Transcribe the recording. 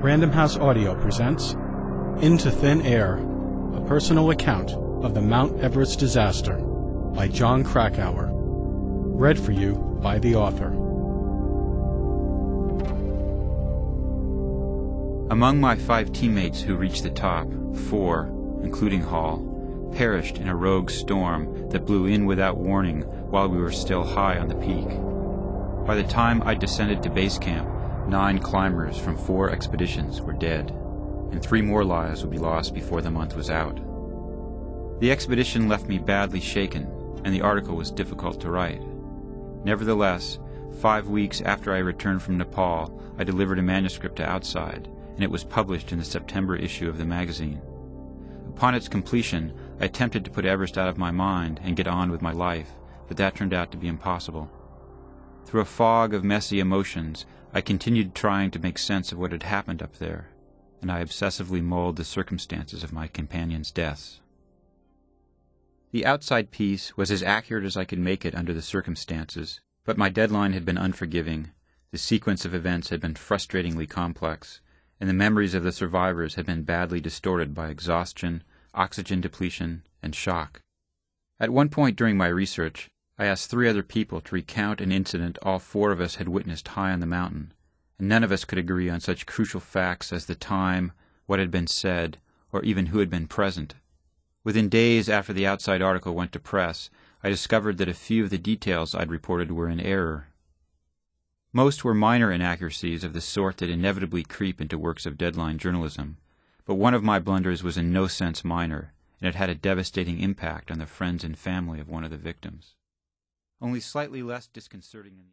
Random House Audio presents Into Thin Air, a personal account of the Mount Everest disaster by Jon Krakauer. Read for you by the author. Among my 5 teammates who reached the top, 4, including Hall, perished in a rogue storm that blew in without warning while we were still high on the peak. By the time I descended to base camp, 9 climbers from 4 expeditions were dead, and 3 more lives would be lost before the month was out. The expedition left me badly shaken, and the article was difficult to write. Nevertheless, 5 weeks after I returned from Nepal, I delivered a manuscript to Outside, and it was published in the September issue of the magazine. Upon its completion, I attempted to put Everest out of my mind and get on with my life, but that turned out to be impossible. Through a fog of messy emotions, I continued trying to make sense of what had happened up there, and I obsessively mulled the circumstances of my companions' deaths. The Outside piece was as accurate as I could make it under the circumstances, but my deadline had been unforgiving, the sequence of events had been frustratingly complex, and the memories of the survivors had been badly distorted by exhaustion, oxygen depletion, and shock. At one point during my research, I asked 3 other people to recount an incident all 4 of us had witnessed high on the mountain, and none of us could agree on such crucial facts as the time, what had been said, or even who had been present. Within days after the Outside article went to press, I discovered that a few of the details I'd reported were in error. Most were minor inaccuracies of the sort that inevitably creep into works of deadline journalism, but one of my blunders was in no sense minor, and it had a devastating impact on the friends and family of one of the victims. Only slightly less disconcerting than